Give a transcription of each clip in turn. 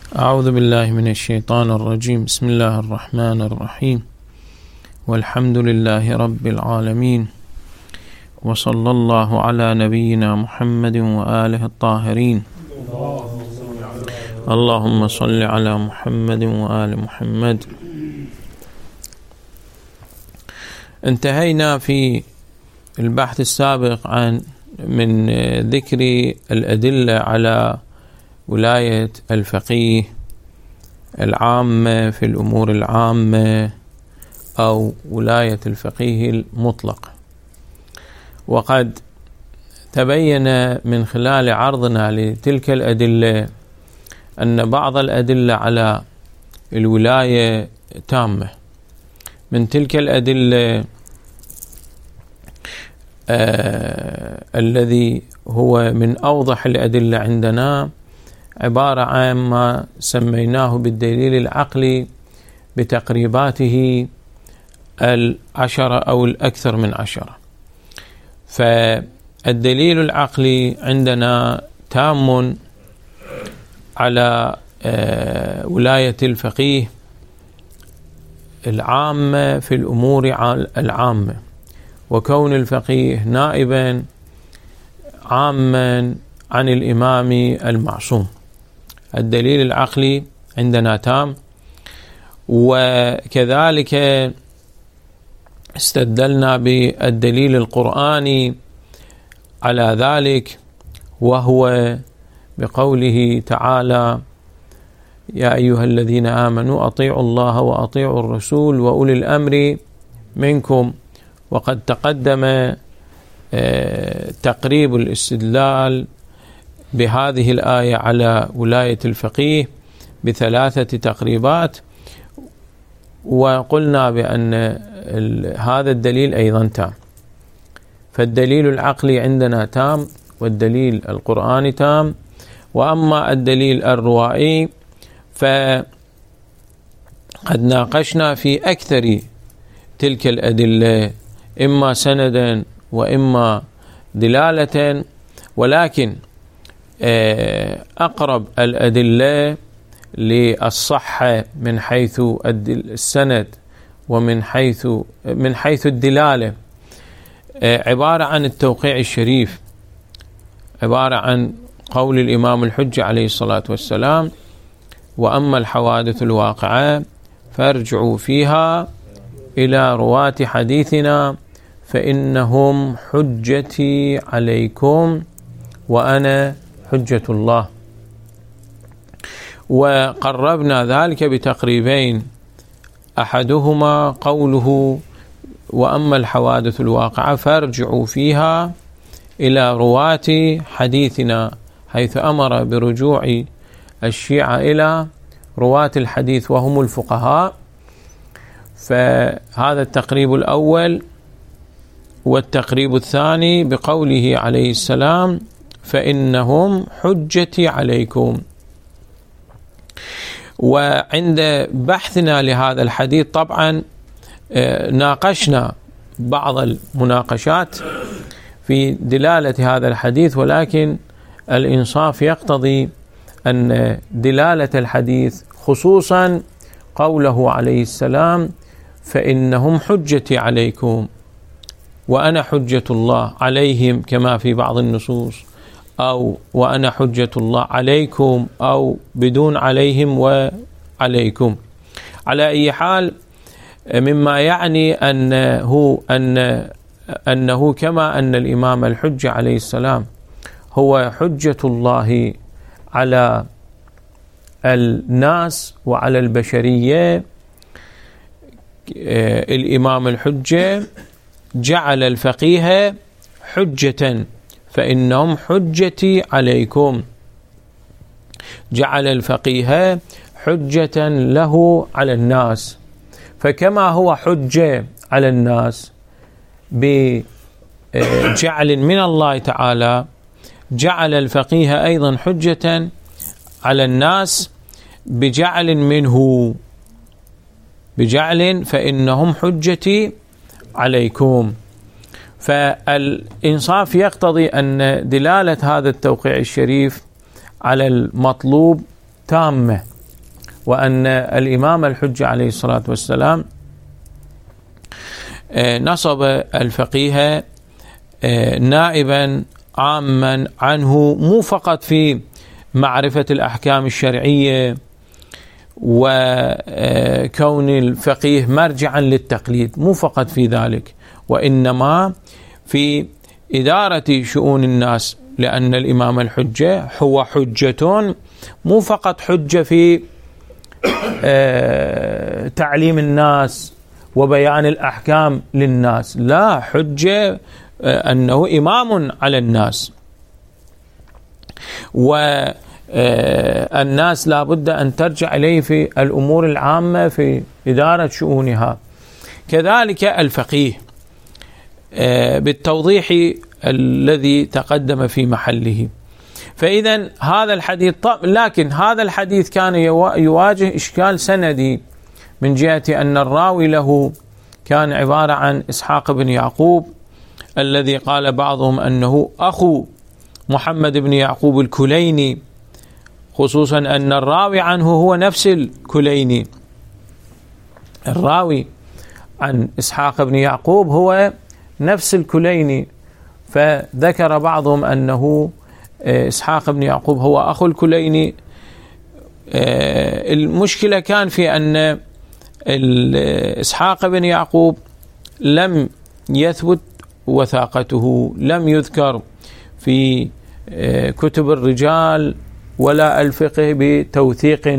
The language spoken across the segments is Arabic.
أعوذ بالله من الشيطان الرجيم. بسم الله الرحمن الرحيم، والحمد لله رب العالمين، وصلى الله على نبينا محمد وآله الطاهرين. اللهم صل على محمد وآل محمد. انتهينا في البحث السابق من ذكر الأدلة على ولاية الفقيه العامة في الأمور العامة أو ولاية الفقيه المطلق، وقد تبين من خلال عرضنا لتلك الأدلة أن بعض الأدلة على الولاية تامة. من تلك الأدلة الذي هو من أوضح الأدلة عندنا عبارة عن ما سميناه بالدليل العقلي بتقريباته 10 أو الأكثر من 10. فالدليل العقلي عندنا تام على ولاية الفقيه العامة في الأمور العامة، وكون الفقيه نائبا عاما عن الإمام المعصوم. الدليل العقلي عندنا تام، وكذلك استدلنا بالدليل القرآني على ذلك، وهو بقوله تعالى: يا أيها الذين آمنوا أطيعوا الله وأطيعوا الرسول وأولي الأمر منكم. وقد تقدم تقريب الاستدلال بهذه الآية على ولاية الفقيه ب3 تقريبات، وقلنا بأن هذا الدليل أيضا تام. فالدليل العقلي عندنا تام، والدليل القرآني تام. وأما الدليل الروائي فقد ناقشنا في أكثر تلك الأدلة، إما سندا وإما دلالة، ولكن أقرب الأدلة للصحة من حيث السند ومن حيث الدلالة عبارة عن التوقيع الشريف، عبارة عن قول الإمام الحجة عليه الصلاة والسلام: وأما الحوادث الواقعة فارجعوا فيها إلى رواة حديثنا فإنهم حجتي عليكم وأنا حجة الله. وقربنا ذلك بتقريبين، أحدهما قوله: وأما الحوادث الواقعة فارجعوا فيها إلى رواة حديثنا، حيث أمر برجوع الشيعة إلى رواة الحديث وهم الفقهاء. فهذا التقريب الأول. والتقريب الثاني بقوله عليه السلام: فإنهم حجتي عليكم. وعند بحثنا لهذا الحديث طبعا ناقشنا بعض المناقشات في دلالة هذا الحديث، ولكن الإنصاف يقتضي أن دلالة الحديث، خصوصا قوله عليه السلام: فإنهم حجتي عليكم وأنا حجة الله عليهم، كما في بعض النصوص، أو وأنا حجة الله عليكم، أو بدون عليهم وعليكم. على أي حال، مما يعني أنه كما أن الإمام الحجة عليه السلام هو حجة الله على الناس وعلى البشرية، الإمام الحجة جعل الفقيه حجة، فإنهم حجتي عليكم. جعل الفقيه حجة له على الناس، فكما هو حجة على الناس بجعل من الله تعالى، جعل الفقيه أيضا حجة على الناس بجعل منه، بجعل فإنهم حجتي عليكم. فالإنصاف يقتضي أن دلالة هذا التوقيع الشريف على المطلوب تامة، وأن الإمام الحجة عليه الصلاة والسلام نصب الفقيه نائبا عاما عنه، مو فقط في معرفة الأحكام الشرعية وكون الفقيه مرجعا للتقليد، مو فقط في ذلك، وإنما في إدارة شؤون الناس، لأن الإمام الحجة هو حجة، مو فقط حجة في تعليم الناس وبيان الأحكام للناس، لا، حجة أنه إمام على الناس، والناس لا بد أن ترجع إليه في الأمور العامة في إدارة شؤونها. كذلك الفقيه بالتوضيح الذي تقدم في محله. فإذا هذا الحديث، لكن هذا الحديث كان يواجه إشكال سندي من جهة أن الراوي له كان عبارة عن إسحاق بن يعقوب، الذي قال بعضهم أنه أخو محمد بن يعقوب الكليني، خصوصا أن الراوي عنه هو نفس الكليني. الراوي عن إسحاق بن يعقوب هو نفس الكليني، فذكر بعضهم أنه إسحاق بن يعقوب هو أخو الكليني. المشكلة كان في أن إسحاق بن يعقوب لم يثبت وثاقته، لم يذكر في كتب الرجال ولا الفقه بتوثيق.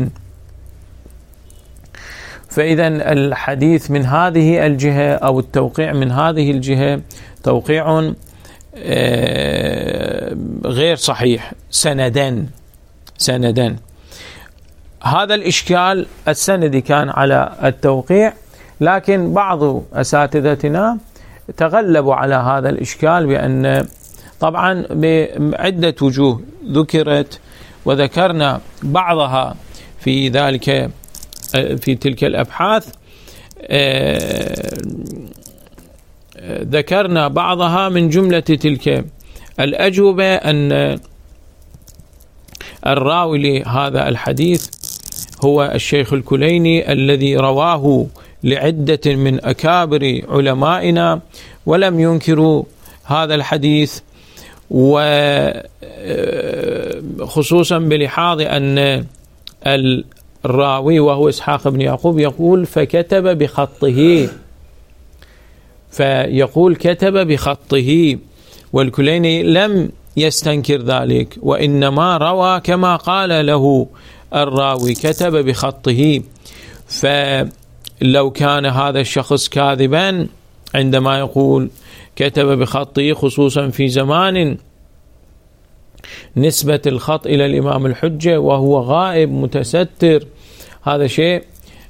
فإذا الحديث من هذه الجهة أو التوقيع من هذه الجهة توقيع غير صحيح سندا. هذا الإشكال السندي كان على التوقيع، لكن بعض أساتذتنا تغلبوا على هذا الإشكال بأن طبعا بعدة وجوه ذكرت، وذكرنا بعضها في ذلك في تلك الأبحاث. ذكرنا بعضها من جملة تلك الأجوبة أن الراوي لهذا الحديث هو الشيخ الكليني، الذي رواه لعدة من أكابر علمائنا ولم ينكروا هذا الحديث، وخصوصا بلحاظ أن الراوي وهو إسحاق بن يعقوب يقول فكتب بخطه، فيقول كتب بخطه، والكليني لم يستنكر ذلك، وإنما روى كما قال له الراوي كتب بخطه. فلو كان هذا الشخص كاذبا عندما يقول كتب بخطه، خصوصا في زمان نسبة الخط إلى الإمام الحجة وهو غائب متستر، هذا شيء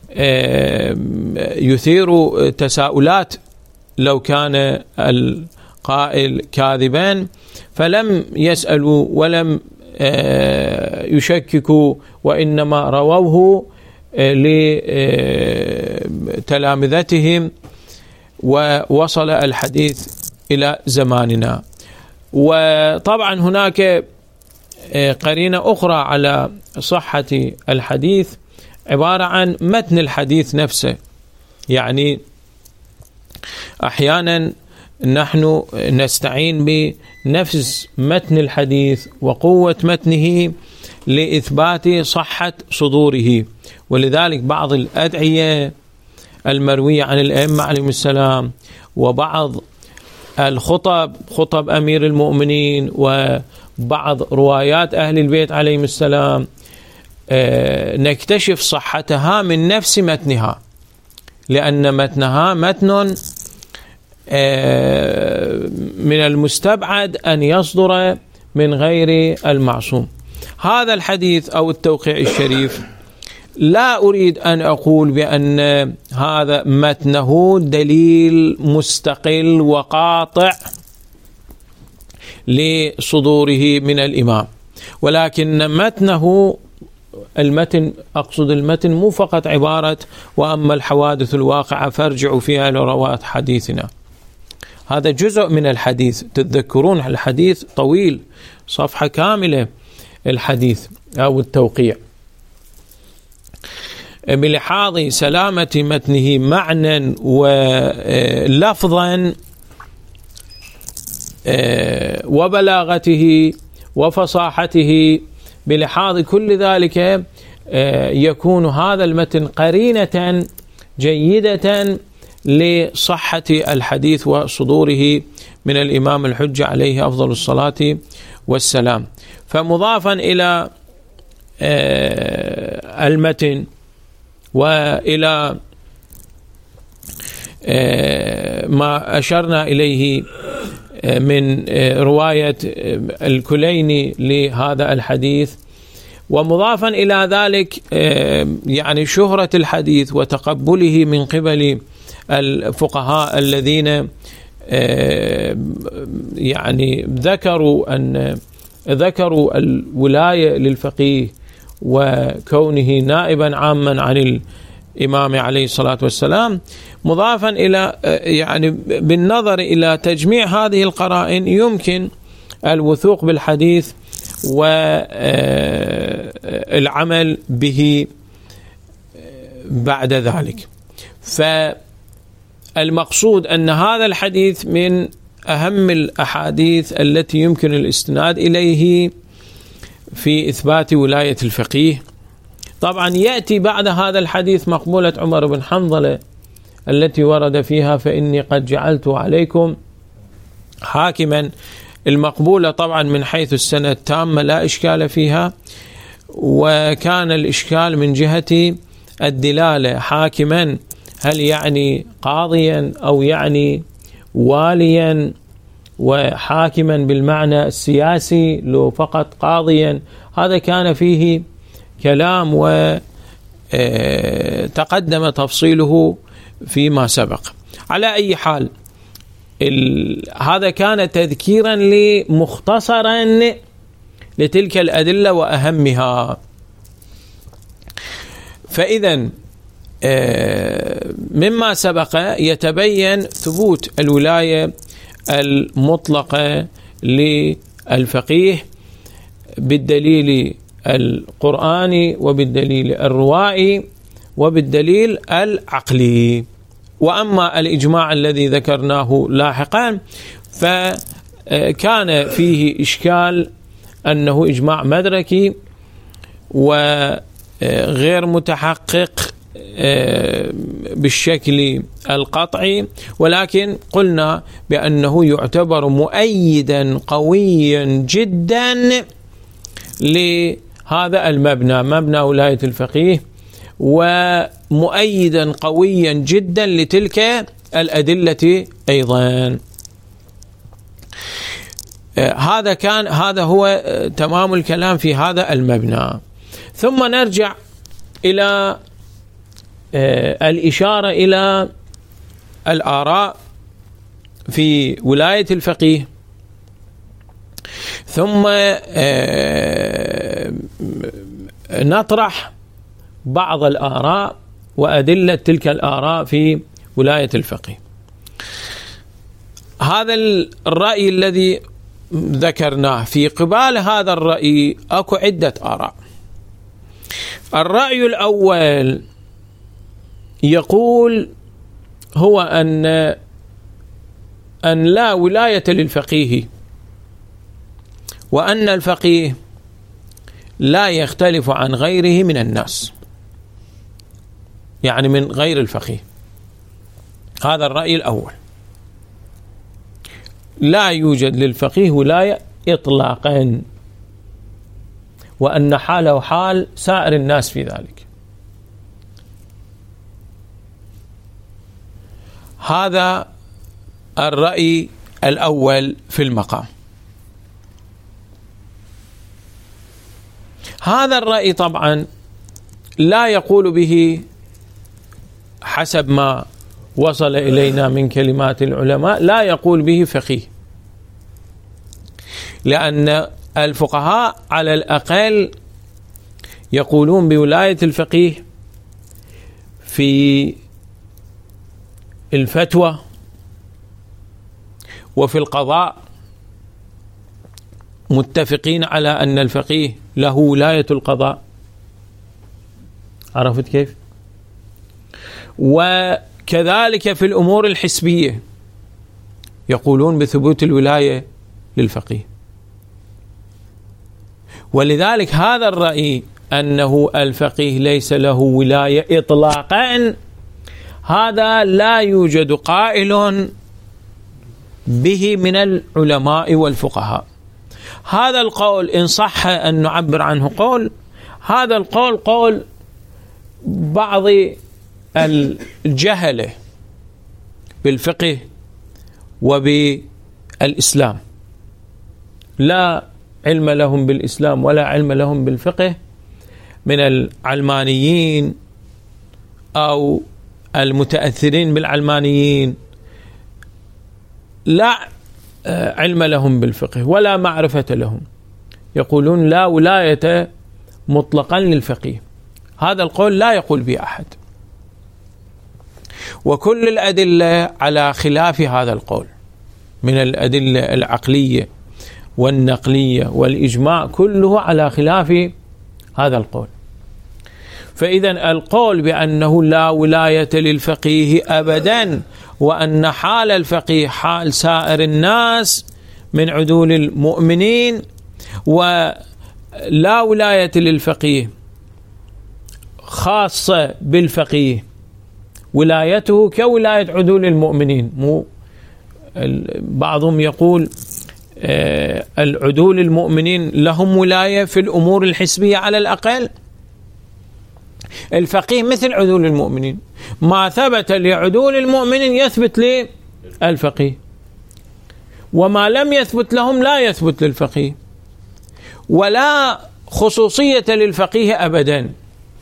يثير تساؤلات. لو كان القائل كاذبا فلم يسألوا ولم يشككوا، وإنما رووه لتلامذتهم ووصل الحديث إلى زماننا. وطبعا هناك قرينة أخرى على صحة الحديث عبارة عن متن الحديث نفسه. يعني أحيانا نحن نستعين بنفس متن الحديث وقوة متنه لإثبات صحة صدوره، ولذلك بعض الأدعية المروية عن الأئمة عليهم السلام وبعض الخطب، خطب أمير المؤمنين وبعض روايات أهل البيت عليهم السلام، نكتشف صحتها من نفس متنها، لأن متنها متن من المستبعد أن يصدر من غير المعصوم. هذا الحديث أو التوقيع الشريف لا أريد أن أقول بأن هذا متنه دليل مستقل وقاطع لصدوره من الإمام، ولكن متنه، المتن أقصد المتن مو فقط عبارة وأما الحوادث الواقعة فارجعوا فيها لرواة حديثنا، هذا جزء من الحديث. تتذكرون الحديث طويل، صفحة كاملة الحديث أو التوقيع. بلحاظ سلامة متنه معنى ولفظا وبلاغته وفصاحته، بلحاظ كل ذلك يكون هذا المتن قرينة جيدة لصحة الحديث وصدوره من الإمام الحجة عليه أفضل الصلاة والسلام. فمضافا إلى المتن وإلى ما أشرنا إليه من رواية الكليني لهذا الحديث، ومضافا إلى ذلك يعني شهرة الحديث وتقبله من قبل الفقهاء الذين يعني ذكروا الولاية للفقيه وكونه نائبا عاما عن الإمام عليه الصلاة والسلام، مضافا إلى يعني بالنظر إلى تجميع هذه القرائن يمكن الوثوق بالحديث والعمل به بعد ذلك. فالمقصود أن هذا الحديث من أهم الأحاديث التي يمكن الاستناد إليه في إثبات ولاية الفقيه. طبعا يأتي بعد هذا الحديث مقبولة عمر بن حنظلة التي ورد فيها فإني قد جعلت عليكم حاكما. المقبولة طبعا من حيث السنة التامة لا إشكال فيها، وكان الإشكال من جهة الدلالة، حاكما هل يعني قاضيا أو يعني واليا، وحاكما بالمعنى السياسي لو فقط قاضيا، هذا كان فيه كلام وتقدم تفصيله فيما سبق. على أي حال هذا كان تذكيرا مختصرا لتلك الأدلة وأهمها. فإذا مما سبق يتبين ثبوت الولاية المطلقة للفقيه بالدليل القرآني وبالدليل الروائي وبالدليل العقلي. وأما الإجماع الذي ذكرناه لاحقا فكان فيه إشكال أنه إجماع مدركي وغير متحقق بالشكل القطعي، ولكن قلنا بأنه يعتبر مؤيدا قويا جدا لهذا المبنى، مبنى ولاية الفقيه، ومؤيدا قويا جدا لتلك الأدلة أيضا. هذا هو تمام الكلام في هذا المبنى. ثم نرجع إلى الإشارة إلى الآراء في ولاية الفقيه، ثم نطرح بعض الآراء وأدلة تلك الآراء في ولاية الفقيه. هذا الرأي الذي ذكرناه، في قبال هذا الرأي أكو عدة آراء. الرأي الأول يقول هو أن لا ولاية للفقيه، وأن الفقيه لا يختلف عن غيره من الناس، يعني من غير الفقيه. هذا الرأي الأول، لا يوجد للفقيه ولاية إطلاقا، وأن حاله حال سائر الناس في ذلك. هذا الرأي الأول في المقام. هذا الرأي طبعا لا يقول به حسب ما وصل إلينا من كلمات العلماء، لا يقول به فقيه، لأن الفقهاء على الأقل يقولون بولاية الفقيه في الفتوى وفي القضاء، متفقين على أن الفقيه له ولاية القضاء. عرفت كيف؟ وكذلك في الأمور الحسبية يقولون بثبوت الولاية للفقيه. ولذلك هذا الرأي أنه الفقيه ليس له ولاية إطلاقا، هذا لا يوجد قائل به من العلماء والفقهاء. هذا القول إن صح أن نعبر عنه قول، هذا القول قول بعض الجهلة بالفقه وبالإسلام، لا علم لهم بالإسلام ولا علم لهم بالفقه، من العلمانيين أو المتأثرين بالعلمانيين، لا علم لهم بالفقه ولا معرفة لهم، يقولون لا ولاية مطلقا للفقيه. هذا القول لا يقول به أحد، وكل الأدلة على خلاف هذا القول من الأدلة العقلية والنقلية والإجماع، كله على خلاف هذا القول. فإذا القول بأنه لا ولاية للفقيه أبدا، وأن حال الفقيه حال سائر الناس من عدول المؤمنين، ولا ولاية للفقيه خاصة بالفقيه، ولايته كولاية عدول المؤمنين. مو بعضهم يقول العدول المؤمنين لهم ولاية في الأمور الحسبية على الأقل، الفقيه مثل عدول المؤمنين، ما ثبت لعدول المؤمنين يثبت للفقيه، وما لم يثبت لهم لا يثبت للفقيه، ولا خصوصية للفقيه أبدا،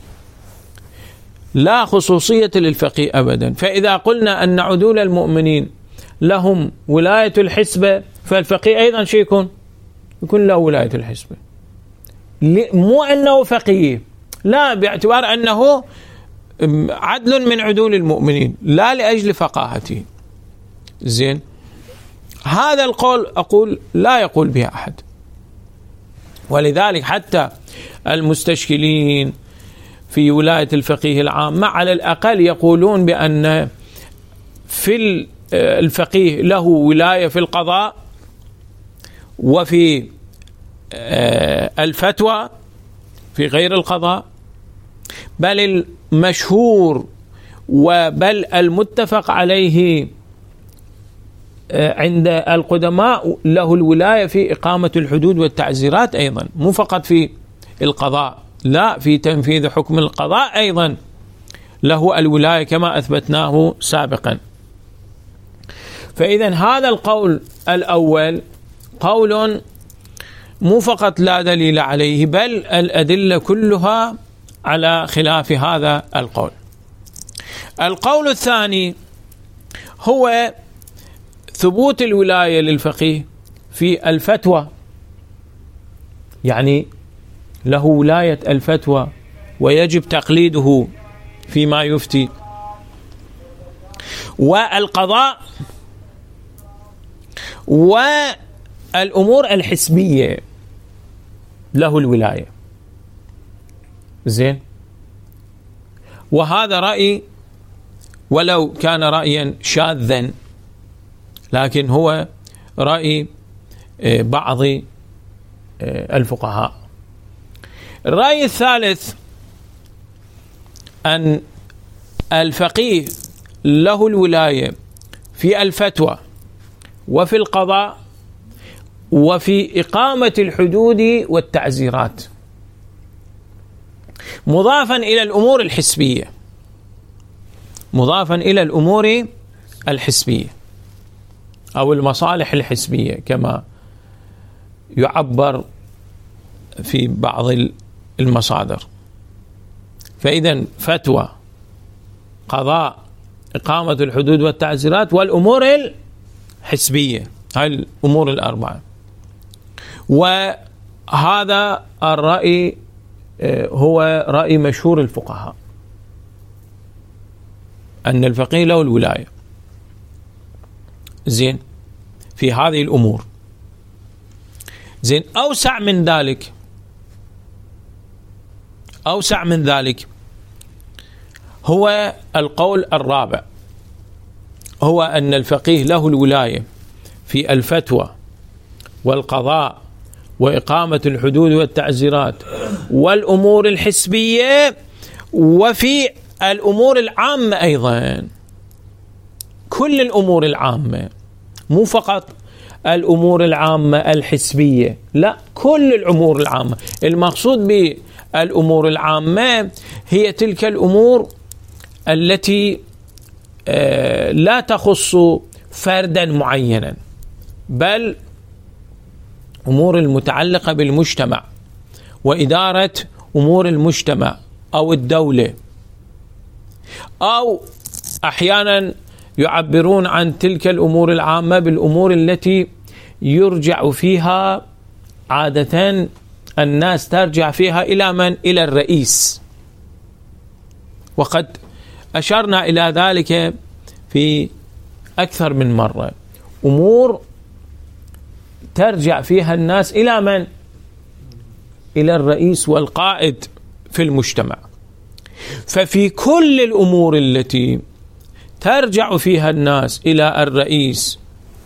لا خصوصية للفقيه أبدا. فإذا قلنا أن عدول المؤمنين لهم ولاية الحسبة، فالفقيه أيضا شيء يكون له ولاية الحسبة، مو أنه فقيه، لا، باعتبار أنه عدل من عدول المؤمنين، لا لأجل فقاهته. زين، هذا القول أقول لا يقول به أحد. ولذلك حتى المستشكلين في ولاية الفقيه العامة على الأقل يقولون بأن في الفقيه له ولاية في القضاء وفي الفتوى في غير القضاء، بل المشهور وبل المتفق عليه عند القدماء له الولاية في إقامة الحدود والتعزيرات أيضا، مو فقط في القضاء، لا، في تنفيذ حكم القضاء أيضا له الولاية كما أثبتناه سابقا. فإذا هذا القول الأول قول مو فقط لا دليل عليه، بل الأدلة كلها على خلاف هذا القول. القول الثاني هو ثبوت الولاية للفقيه في الفتوى، يعني له ولاية الفتوى ويجب تقليده فيما يفتي، والقضاء والأمور الحسبية له الولاية. زين، وهذا رأي ولو كان رأيا شاذا، لكن هو رأي بعض الفقهاء. الرأي الثالث أن الفقيه له الولاية في الفتوى وفي القضاء وفي إقامة الحدود والتعزيرات، مضافا إلى الأمور الحسبية، مضافا إلى الأمور الحسبية أو المصالح الحسبية كما يعبر في بعض المصادر. فإذا فتوى، قضاء، إقامة الحدود والتعزيرات والأمور الحسبية، هاي الأمور الأربعة. وهذا الرأي هو رأي مشهور الفقهاء، أن الفقيه له الولاية. زين، في هذه الأمور. زين، أوسع من ذلك هو القول الرابع، هو أن الفقيه له الولاية في الفتوى والقضاء وإقامة الحدود والتعزيرات والأمور الحسبية وفي الأمور العامة أيضا، كل الأمور العامة، مو فقط الأمور العامة الحسبية، لا، كل الأمور العامة. المقصود بالأمور العامة هي تلك الأمور التي لا تخص فردا معينا، بل أمور المتعلقة بالمجتمع وإدارة أمور المجتمع أو الدولة، أو أحيانا يعبرون عن تلك الأمور العامة بالأمور التي يرجع فيها عادة الناس ترجع فيها إلى من؟ إلى الرئيس، وقد أشرنا إلى ذلك في أكثر من مرة. أمور ترجع فيها الناس إلى من؟ إلى الرئيس والقائد في المجتمع. ففي كل الأمور التي ترجع فيها الناس إلى الرئيس،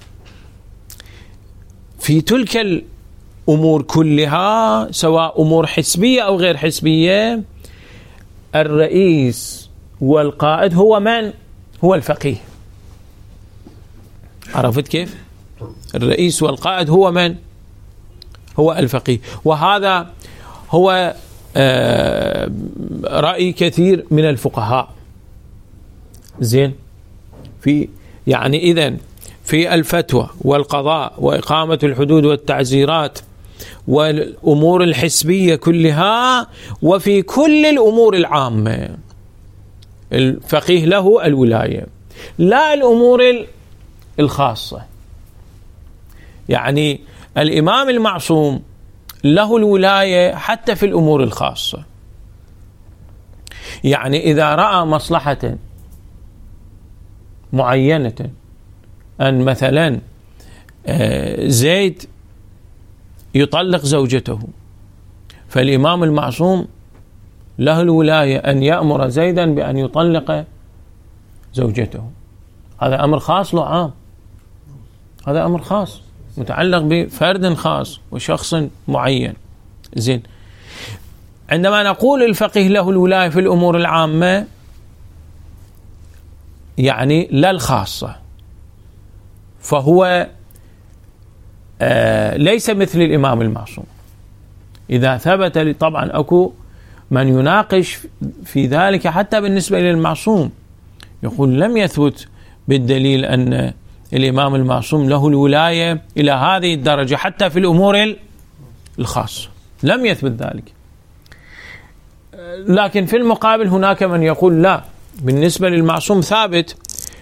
في تلك الأمور كلها سواء أمور حسبية أو غير حسبية، الرئيس والقائد هو من؟ هو الفقيه. عرفت كيف؟ الرئيس والقائد هو من؟ هو الفقيه. وهذا هو رأي كثير من الفقهاء. زين، في يعني إذن في الفتوى والقضاء وإقامة الحدود والتعزيرات والأمور الحسبية كلها وفي كل الأمور العامة الفقيه له الولاية، لا الأمور الخاصة. يعني الإمام المعصوم له الولاية حتى في الأمور الخاصة. يعني إذا رأى مصلحة معينة أن مثلا زيد يطلق زوجته، فالإمام المعصوم له الولاية أن يأمر زيدا بأن يطلق زوجته. هذا أمر خاص له عام، هذا أمر خاص متعلق بفرد خاص وشخص معين. زين، عندما نقول الفقيه له الولاية في الأمور العامة يعني لا الخاصة، فهو ليس مثل الإمام المعصوم. إذا ثبت، طبعا أكو من يناقش في ذلك حتى بالنسبة للمعصوم، يقول لم يثبت بالدليل أن الإمام المعصوم له الولاية إلى هذه الدرجة حتى في الأمور الخاصة، لم يثبت ذلك. لكن في المقابل هناك من يقول لا، بالنسبة للمعصوم ثابت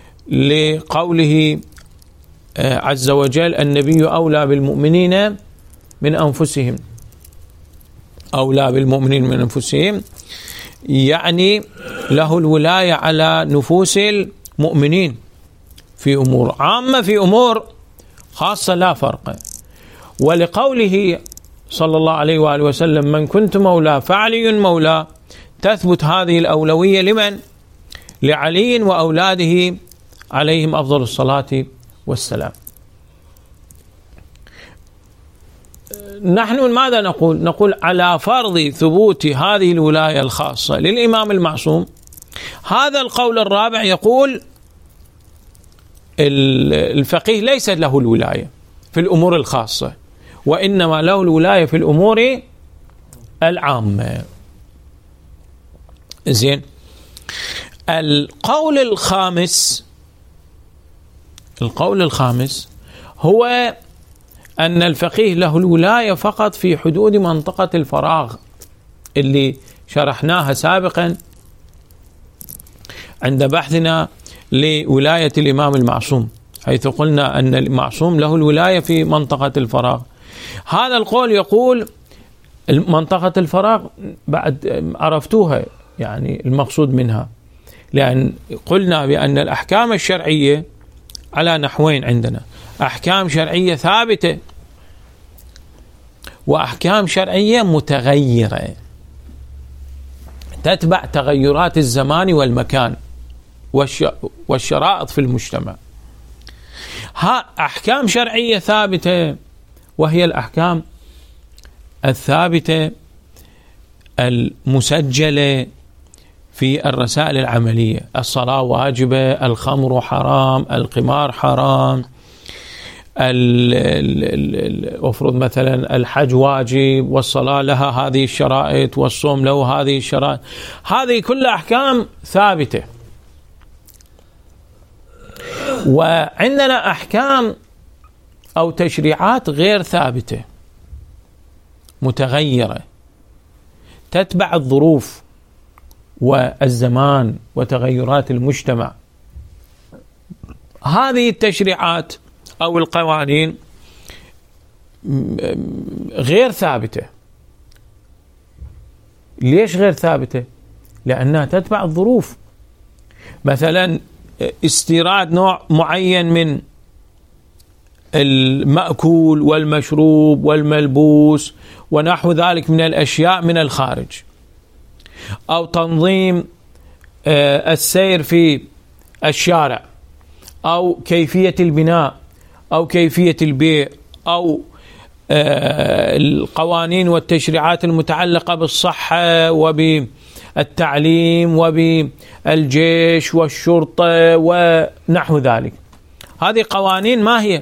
لقوله عز وجل النبي أولى بالمؤمنين من أنفسهم، أولى بالمؤمنين من أنفسهم، يعني له الولاية على نفوس المؤمنين في أمور عامة، في أمور خاصة لا فرق. ولقوله صلى الله عليه وآله وسلم من كنت مولاه فعلي مولاه، تثبت هذه الأولوية لمن؟ لعلي وأولاده عليهم أفضل الصلاة والسلام. نحن ماذا نقول؟ نقول على فرض ثبوت هذه الولاية الخاصة للإمام المعصوم، هذا القول الرابع يقول الفقيه ليس له الولاية في الأمور الخاصة، وإنما له الولاية في الأمور العامة. زين، القول الخامس هو أن الفقيه له الولاية فقط في حدود منطقة الفراغ اللي شرحناها سابقا عند بحثنا لولاية الإمام المعصوم، حيث قلنا أن المعصوم له الولاية في منطقة الفراغ. هذا القول يقول منطقة الفراغ بعد عرفتوها، يعني المقصود منها، لأن قلنا بأن الأحكام الشرعية على نحوين عندنا: أحكام شرعية ثابتة وأحكام شرعية متغيرة. تتبع تغيرات الزمان والمكان والشرائط في المجتمع. أحكام شرعية ثابتة، وهي الأحكام الثابتة المسجلة في الرسائل العملية. الصلاة واجبة، الخمر حرام، القمار حرام، أفرض مثلا الحج واجب، والصلاة لها هذه الشرائط، والصوم له هذه الشرائط. هذه كلها أحكام ثابتة. وعندنا أحكام أو تشريعات غير ثابتة متغيرة، تتبع الظروف والزمان وتغيرات المجتمع. هذه التشريعات أو القوانين غير ثابتة. ليش غير ثابتة؟ لأنها تتبع الظروف. مثلا استيراد نوع معين من المأكول والمشروب والملبوس ونحو ذلك من الأشياء من الخارج، أو تنظيم السير في الشارع، أو كيفية البناء، أو كيفية البيع، أو القوانين والتشريعات المتعلقة بالصحة وبالتعليم وبالجيش والشرطة ونحو ذلك. هذه قوانين ما هي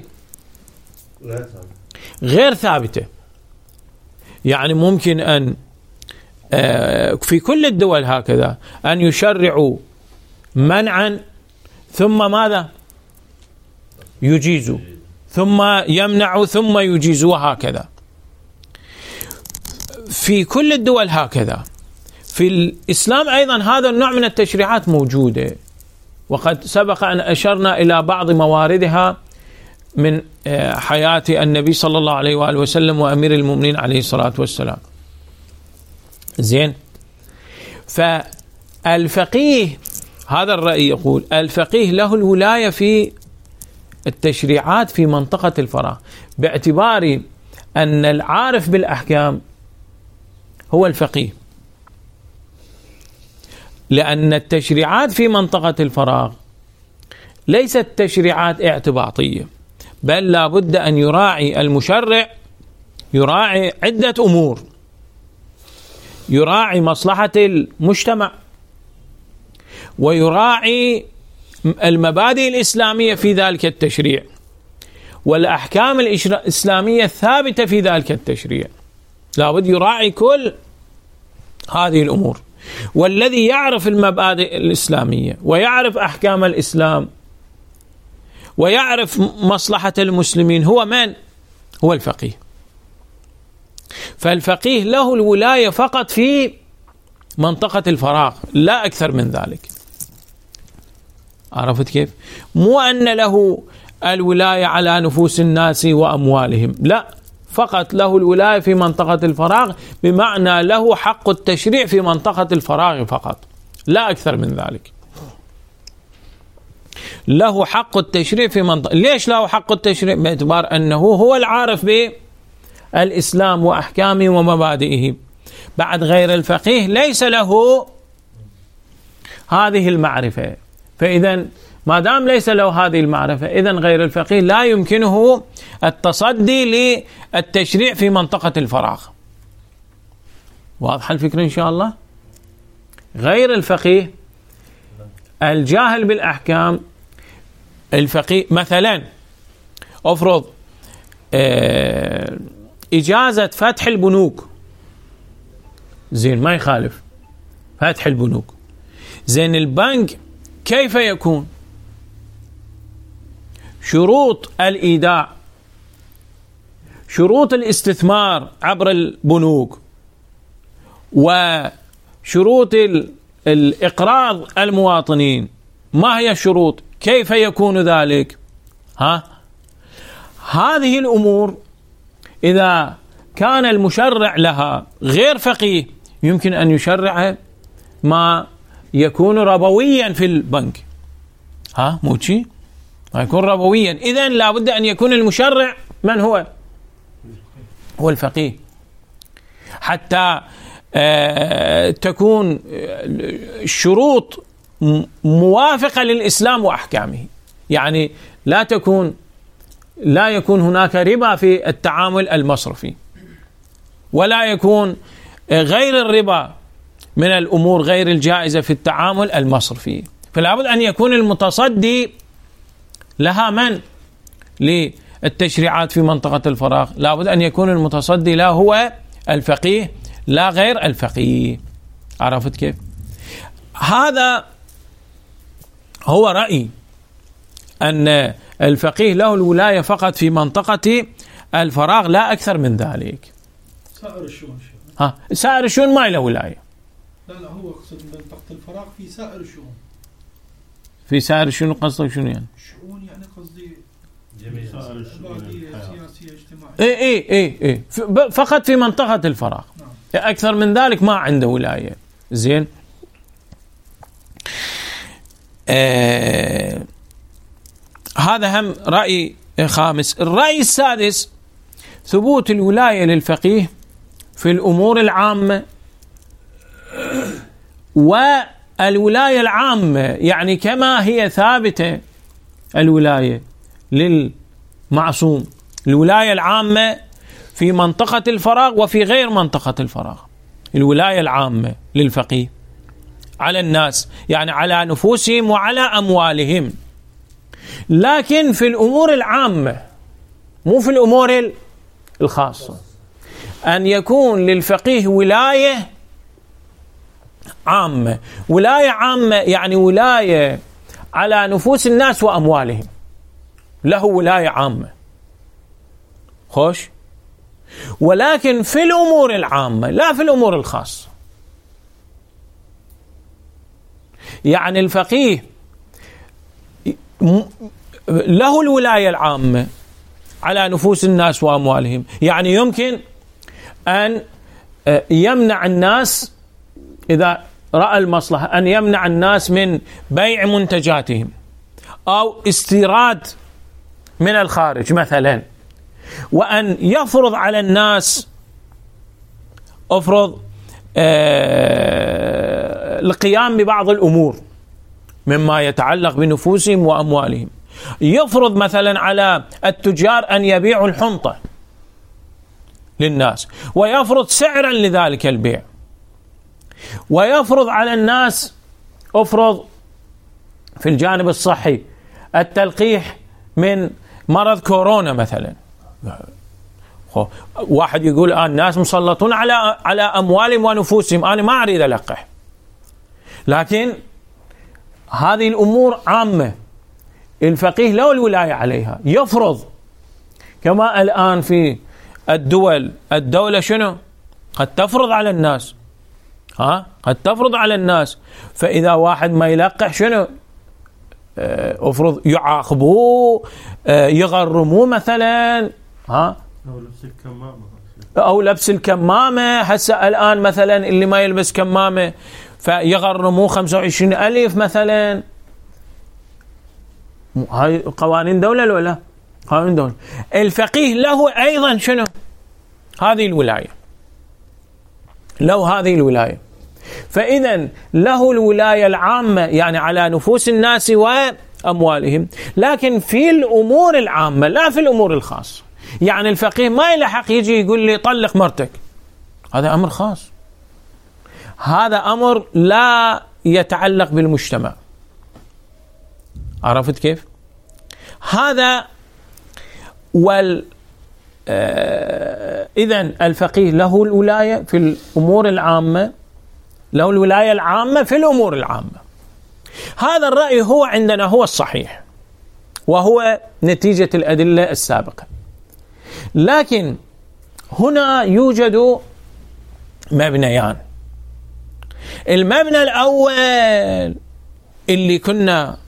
غير ثابتة. يعني ممكن أن في كل الدول هكذا أن يشرعوا منعا ثم ماذا يجيزوا، ثم يمنعوا ثم يجيزوا، هكذا في كل الدول هكذا. في الإسلام أيضا هذا النوع من التشريعات موجودة، وقد سبق أن أشرنا إلى بعض مواردها من حياة النبي صلى الله عليه وآله وسلم وأمير المؤمنين عليه الصلاة والسلام. زين. فالفقيه هذا الرأي يقول الفقيه له الولاية في التشريعات في منطقة الفراغ، باعتبار أن العارف بالأحكام هو الفقيه، لأن التشريعات في منطقة الفراغ ليست تشريعات اعتباطية، بل لا بد أن يراعي المشرع، يراعي عدة أمور، يراعي مصلحة المجتمع، ويراعي المبادئ الإسلامية في ذلك التشريع، والأحكام الإسلامية الثابتة في ذلك التشريع. لا بد يراعي كل هذه الأمور. والذي يعرف المبادئ الإسلامية ويعرف أحكام الإسلام ويعرف مصلحة المسلمين هو من؟ هو الفقيه. فالفقيه له الولاية فقط في منطقة الفراغ، لا أكثر من ذلك. عرفت كيف؟ مو أن له الولاية على نفوس الناس وأموالهم، لا، فقط له الولاية في منطقة الفراغ، بمعنى له حق التشريع في منطقة الفراغ فقط، لا أكثر من ذلك. له حق التشريع في منطقة. ليش له حق التشريع؟ باعتبار أنه هو العارف بالإسلام وأحكامه ومبادئه. بعد غير الفقيه ليس له هذه المعرفة، فإذا ما دام ليس له هذه المعرفة، إذن غير الفقيه لا يمكنه التصدي للتشريع في منطقة الفراغ. واضح الفكرة إن شاء الله؟ غير الفقيه الجاهل بالأحكام، الفقيه مثلا أفرض إجازة فتح البنوك، زين، ما يخالف فتح البنوك. زين، البنك كيف يكون؟ شروط الإيداع، شروط الاستثمار عبر البنوك، وشروط الإقراض المواطنين، ما هي الشروط؟ كيف يكون ذلك؟ هذه الأمور إذا كان المشرع لها غير فقيه يمكن أن يشرع ما يكون ربويا في البنك. مو شيء ما يكون ربويا. إذن لا بد أن يكون المشرع من هو؟ هو الفقيه. حتى تكون الشروط موافقة للإسلام وأحكامه، يعني لا يكون هناك ربا في التعامل المصرفي، ولا يكون غير الربا من الأمور غير الجائزة في التعامل المصرفي. فلا بد أن يكون المتصدي لها من للتشريعات في منطقة الفراغ، لا بد أن يكون المتصدي لا هو الفقيه لا غير الفقيه. عرفت كيف؟ هذا هو رأي أن الفقيه له الولاية فقط في منطقة الفراغ لا أكثر من ذلك. سائر الشؤون سائر الشؤون ما له ولاية. لا هو يقصد منطقة الفراغ في سائر الشؤون. في سائر الشؤون قصدك شنو يعني؟ الشؤون يعني قصدي جميع سياسية اجتماعية. فقط في منطقة الفراغ. نعم. أكثر من ذلك ما عنده ولاية. زين. هذا هم رأي خامس. الرأي السادس ثبوت الولاية للفقيه في الأمور العامة، والولاية العامة يعني كما هي ثابتة الولاية للمعصوم، الولاية العامة في منطقة الفراغ وفي غير منطقة الفراغ. الولاية العامة للفقيه على الناس يعني على نفوسهم وعلى أموالهم، لكن في الأمور العامة مو في الأمور الخاصة. أن يكون للفقيه ولاية عامة. ولاية عامة يعني ولاية على نفوس الناس وأموالهم، له ولاية عامة خوش، ولكن في الأمور العامة لا في الأمور الخاصة. يعني الفقيه له الولاية العامة على نفوس الناس وأموالهم، يعني يمكن أن يمنع الناس إذا رأى المصلحة أن يمنع الناس من بيع منتجاتهم أو استيراد من الخارج مثلا، وأن يفرض على الناس القيام ببعض الأمور مما يتعلق بنفوسهم وأموالهم. يفرض مثلا على التجار أن يبيعوا الحنطة للناس، ويفرض سعرا لذلك البيع، ويفرض على الناس أفرض في الجانب الصحي التلقيح من مرض كورونا مثلا. واحد يقول الناس مسلطون على أموالهم ونفوسهم، أنا ما أريد ألقح، لكن هذه الأمور عامة الفقيه له الولاية عليها. يفرض كما الآن في الدولة شنو قد تفرض على الناس، قد تفرض على الناس، فإذا واحد ما يلقح شنو أفرض يعاقبوه، يغرموه مثلا، أو لبس الكمامة. هسه الآن مثلا اللي ما يلبس كمامة فيغرموه 25,000 مثلا. هاي قوانين دولة ولا قوانين دولة. الفقيه له أيضا شنو هذه الولاية، له هذه الولاية. فإذا له الولاية العامة يعني على نفوس الناس وأموالهم، لكن في الأمور العامة لا في الأمور الخاصة. يعني الفقيه ما يلحق يجي يقول لي طلق مرتك، هذا أمر خاص، هذا أمر لا يتعلق بالمجتمع. عرفت كيف؟ هذا إذن الفقيه له الولاية في الأمور العامة، له الولاية العامة في الأمور العامة. هذا الرأي هو عندنا هو الصحيح، وهو نتيجة الأدلة السابقة. لكن هنا يوجد مبنيان. المبنى الأول اللي كنا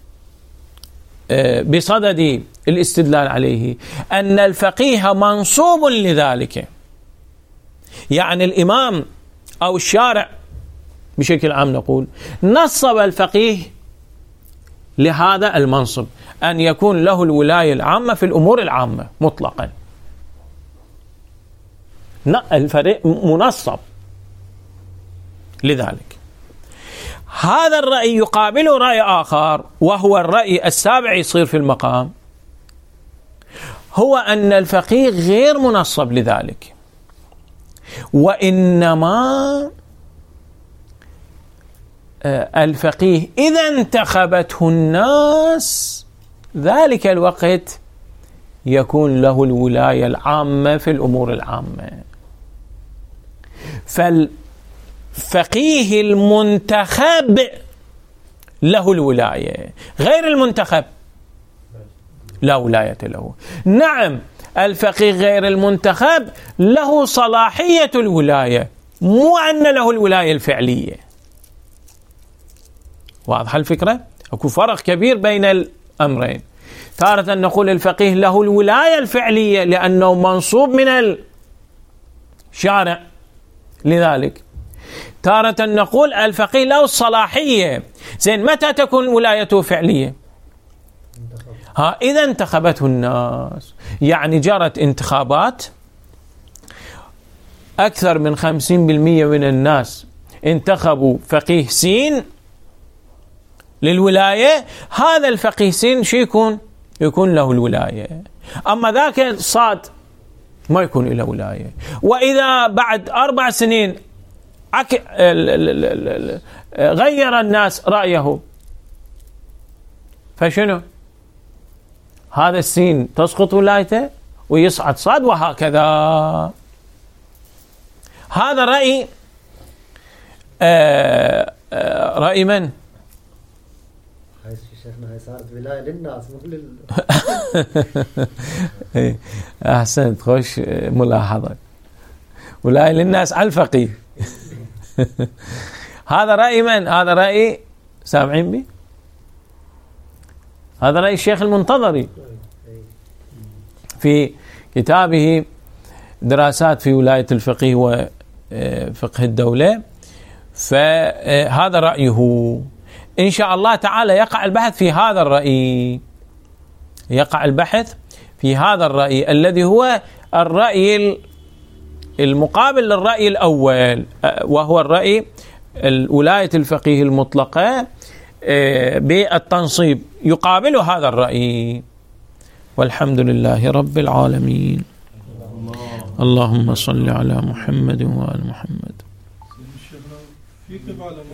بصدد الاستدلال عليه أن الفقيه منصوب لذلك، يعني الإمام أو الشارع بشكل عام نقول نصب الفقيه لهذا المنصب، أن يكون له الولاية العامة في الأمور العامة مطلقا. الفريق منصب لذلك هذا الرأي يقابله رأي آخر، وهو الرأي السابع يصير في المقام، هو أن الفقيه غير منصب لذلك، وإنما الفقيه إذا انتخبته الناس ذلك الوقت يكون له الولاية العامة في الأمور العامة. فالفقيه المنتخب له الولاية، غير المنتخب لا ولاية له. نعم الفقيه غير المنتخب له صلاحية الولاية، مو أن له الولاية الفعلية. واضح الفكرة؟ أكو فرق كبير بين الأمرين. تارة نقول الفقيه له الولاية الفعلية لأنه منصوب من الشارع، لذلك تارة نقول الفقيه له الصلاحية. زين، متى تكون ولايته فعلية؟ إذا انتخبته الناس، يعني جرت انتخابات، أكثر من 50% من الناس انتخبوا فقيه سين للولاية، هذا الفقيه سين شو يكون له الولاية. أما ذاك صاد ما يكون له ولاية. وإذا بعد 4 سنين غير الناس رأيه، فشنو؟ هذا السين تسقط ولايته ويصعد صاد، وهكذا. هذا رأي من؟ هاي صارت ولاية للناس مو أحسنت، خوش ملاحظة، ولاية للناس على الفقيه. هذا رأي من؟ هذا رأي سامعين بي؟ هذا رأي الشيخ المنتظري في كتابه دراسات في ولاية الفقيه وفقه الدولة. فهذا رأيه. إن شاء الله تعالى يقع البحث في هذا الرأي، يقع البحث في هذا الرأي الذي هو الرأي المقابل للرأي الأول، وهو الرأي ولاية الفقيه المطلقة بالتنصيب، يقابل هذا الرأي. والحمد لله رب العالمين. اللهم صل على محمد وآل محمد.